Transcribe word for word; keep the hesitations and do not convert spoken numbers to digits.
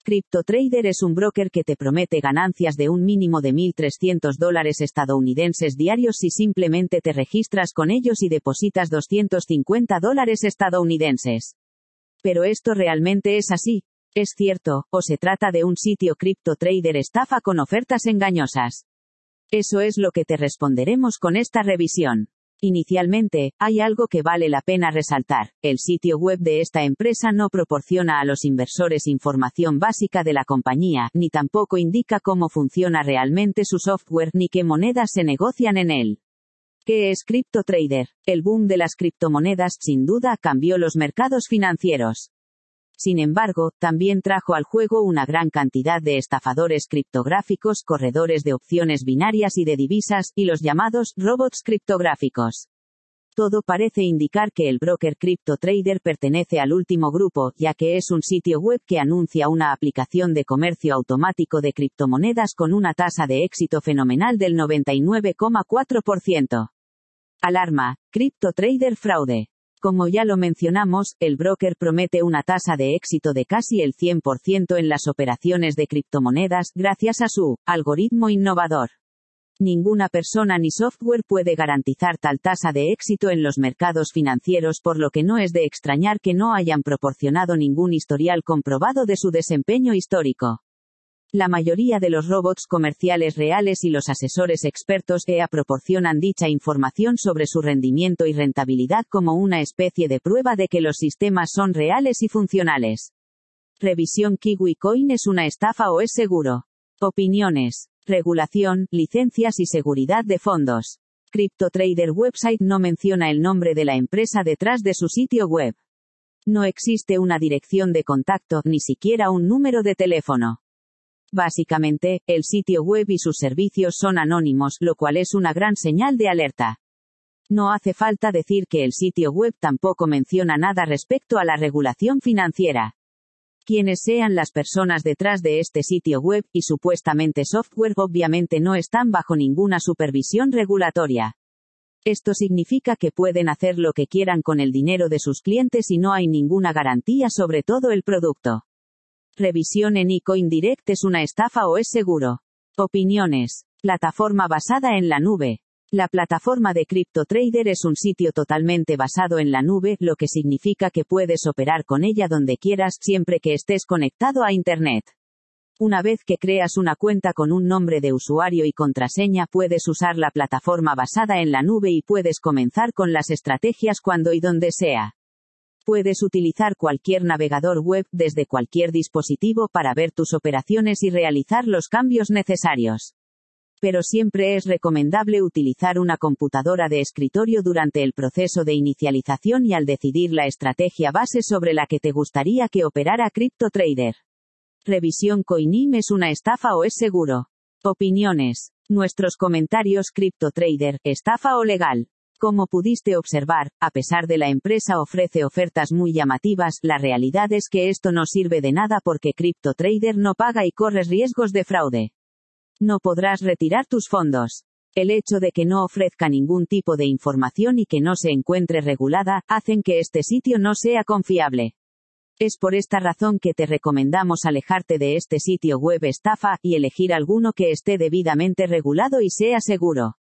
CryptoTrader es un broker que te promete ganancias de un mínimo de mil trescientos dólares estadounidenses diarios si simplemente te registras con ellos y depositas doscientos cincuenta dólares estadounidenses. ¿Pero esto realmente es así? ¿Es cierto, o se trata de un sitio CryptoTrader estafa con ofertas engañosas? Eso es lo que te responderemos con esta revisión. Inicialmente, hay algo que vale la pena resaltar. El sitio web de esta empresa no proporciona a los inversores información básica de la compañía, ni tampoco indica cómo funciona realmente su software ni qué monedas se negocian en él. ¿Qué es CryptoTrader? El boom de las criptomonedas, sin duda, cambió los mercados financieros. Sin embargo, también trajo al juego una gran cantidad de estafadores criptográficos, corredores de opciones binarias y de divisas, y los llamados robots criptográficos. Todo parece indicar que el broker CryptoTrader pertenece al último grupo, ya que es un sitio web que anuncia una aplicación de comercio automático de criptomonedas con una tasa de éxito fenomenal del noventa y nueve coma cuatro por ciento. Alarma: CryptoTrader fraude. Como ya lo mencionamos, el broker promete una tasa de éxito de casi el cien por ciento en las operaciones de criptomonedas, gracias a su algoritmo innovador. Ninguna persona ni software puede garantizar tal tasa de éxito en los mercados financieros, por lo que no es de extrañar que no hayan proporcionado ningún historial comprobado de su desempeño histórico. La mayoría de los robots comerciales reales y los asesores expertos E A proporcionan dicha información sobre su rendimiento y rentabilidad como una especie de prueba de que los sistemas son reales y funcionales. Revisión: KiwiCoin es una estafa o es seguro. Opiniones. Regulación, licencias y seguridad de fondos. CryptoTrader website no menciona el nombre de la empresa detrás de su sitio web. No existe una dirección de contacto, ni siquiera un número de teléfono. Básicamente, el sitio web y sus servicios son anónimos, lo cual es una gran señal de alerta. No hace falta decir que el sitio web tampoco menciona nada respecto a la regulación financiera. Quienes sean las personas detrás de este sitio web, y supuestamente software, obviamente no están bajo ninguna supervisión regulatoria. Esto significa que pueden hacer lo que quieran con el dinero de sus clientes y no hay ninguna garantía sobre todo el producto. Revisión: en eCoinDirect es una estafa o es seguro. Opiniones. Plataforma basada en la nube. La plataforma de CryptoTrader es un sitio totalmente basado en la nube, lo que significa que puedes operar con ella donde quieras, siempre que estés conectado a Internet. Una vez que creas una cuenta con un nombre de usuario y contraseña, puedes usar la plataforma basada en la nube y puedes comenzar con las estrategias cuando y donde sea. Puedes utilizar cualquier navegador web, desde cualquier dispositivo, para ver tus operaciones y realizar los cambios necesarios. Pero siempre es recomendable utilizar una computadora de escritorio durante el proceso de inicialización y al decidir la estrategia base sobre la que te gustaría que operara CryptoTrader. Revisión: Coinim es una estafa o es seguro. Opiniones. Nuestros comentarios: CryptoTrader, estafa o legal. Como pudiste observar, a pesar de la empresa ofrece ofertas muy llamativas, la realidad es que esto no sirve de nada porque CryptoTrader no paga y corres riesgos de fraude. No podrás retirar tus fondos. El hecho de que no ofrezca ningún tipo de información y que no se encuentre regulada, hacen que este sitio no sea confiable. Es por esta razón que te recomendamos alejarte de este sitio web estafa, y elegir alguno que esté debidamente regulado y sea seguro.